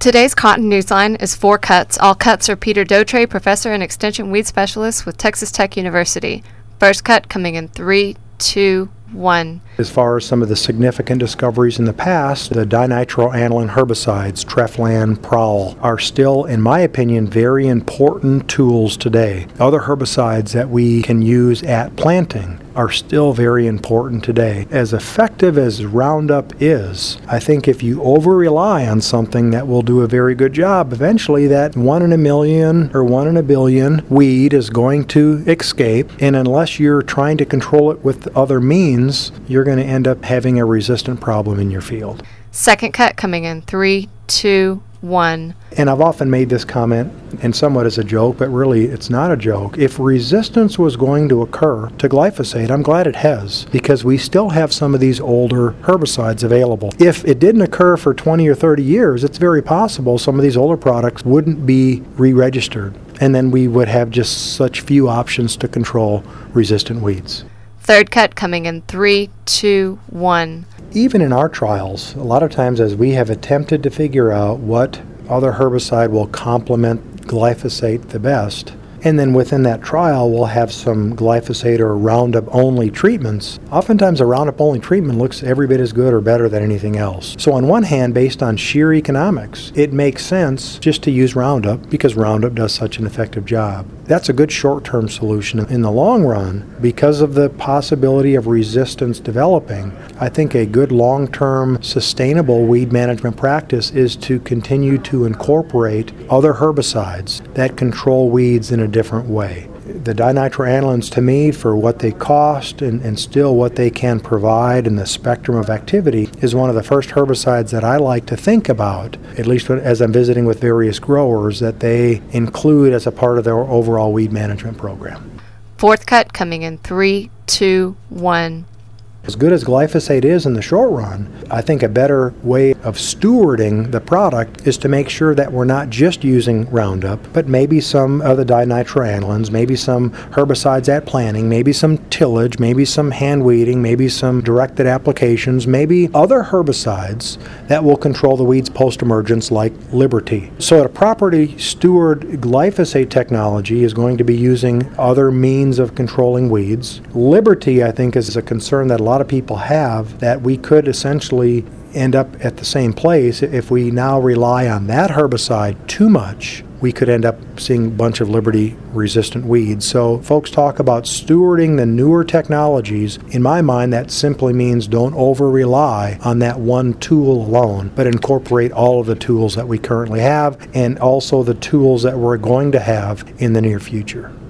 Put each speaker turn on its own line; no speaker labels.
Today's Cotton Newsline is 4 cuts. All cuts are Peter Dautre, professor and extension weed specialist with Texas Tech University. First cut coming in 3, 2, 1.
As far as some of the significant discoveries in the past, the dinitroaniline herbicides, Treflan, Prowl, are still, in my opinion, very important tools today. Other herbicides that we can use at planting are still very important today. As effective as Roundup is, I think if you over-rely on something that will do a very good job, eventually that 1 in a million or 1 in a billion weed is going to escape, and unless you're trying to control it with other means, you're going to end up having a resistant problem in your field.
Second cut coming in 3, 2, 1.
And I've often made this comment, and somewhat as a joke, but really it's not a joke. If resistance was going to occur to glyphosate, I'm glad it has, because we still have some of these older herbicides available. If it didn't occur for 20 or 30 years, it's very possible some of these older products wouldn't be re-registered, and then we would have just such few options to control resistant weeds.
Third cut coming in 3, 2, 1.
Even in our trials, a lot of times as we have attempted to figure out what other herbicide will complement glyphosate the best, and then within that trial we'll have some glyphosate or Roundup-only treatments. Oftentimes a Roundup-only treatment looks every bit as good or better than anything else. So on one hand, based on sheer economics, it makes sense just to use Roundup because Roundup does such an effective job. That's a good short-term solution. In the long run, because of the possibility of resistance developing, I think a good long-term sustainable weed management practice is to continue to incorporate other herbicides that control weeds in a different way. The dinitroanilines, to me, for what they cost and still what they can provide in the spectrum of activity, is one of the first herbicides that I like to think about, at least as I'm visiting with various growers, that they include as a part of their overall weed management program.
Fourth cut coming in 3, 2, 1.
As good as glyphosate is in the short run, I think a better way of stewarding the product is to make sure that we're not just using Roundup, but maybe some of the dinitroanilines, maybe some herbicides at planting, maybe some tillage, maybe some hand weeding, maybe some directed applications, maybe other herbicides that will control the weeds post-emergence like Liberty. So to properly steward glyphosate technology is going to be using other means of controlling weeds. Liberty, I think, is a concern that a lot of people have, that we could essentially end up at the same place. If we now rely on that herbicide too much, we could end up seeing a bunch of Liberty-resistant weeds. So folks talk about stewarding the newer technologies. In my mind, that simply means don't over-rely on that one tool alone, but incorporate all of the tools that we currently have and also the tools that we're going to have in the near future.